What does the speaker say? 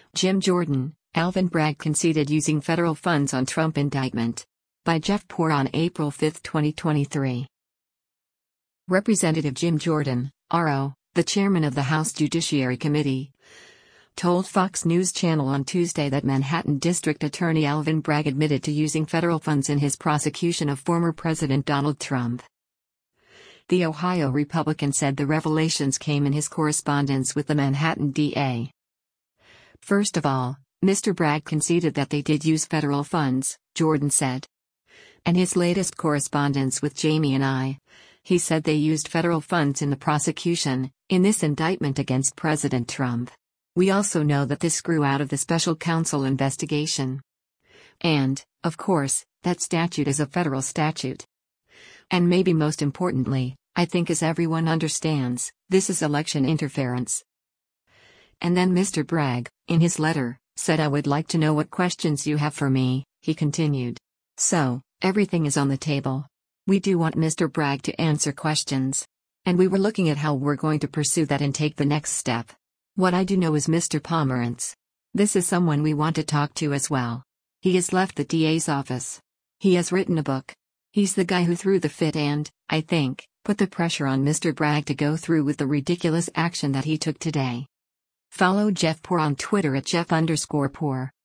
Jim Jordan, Alvin Bragg conceded using federal funds on Trump indictment. By Jeff Poor on April 5, 2023. Representative Jim Jordan, RO, the chairman of the House Judiciary Committee, told Fox News Channel on Tuesday that Manhattan District Attorney Alvin Bragg admitted to using federal funds in his prosecution of former President Donald Trump. The Ohio Republican said the revelations came in his correspondence with the Manhattan DA. First of all, Mr. Bragg conceded that they did use federal funds, Jordan said. And his latest correspondence with Jamie and I, he said they used federal funds in the prosecution, in this indictment against President Trump. We also know that this grew out of the special counsel investigation. And, of course, that statute is a federal statute. And maybe most importantly, I think as everyone understands, this is election interference. And then Mr. Bragg, in his letter, said, "I would like to know what questions you have for me," he continued. So, everything is on the table. We do want Mr. Bragg to answer questions. And we were looking at how we're going to pursue that and take the next step. What I do know is Mr. Pomerantz. This is someone we want to talk to as well. He has left the DA's office. He has written a book. He's the guy who threw the fit and, I think, put the pressure on Mr. Bragg to go through with the ridiculous action that he took today. Follow Jeff Poor on Twitter at Jeff_Poor.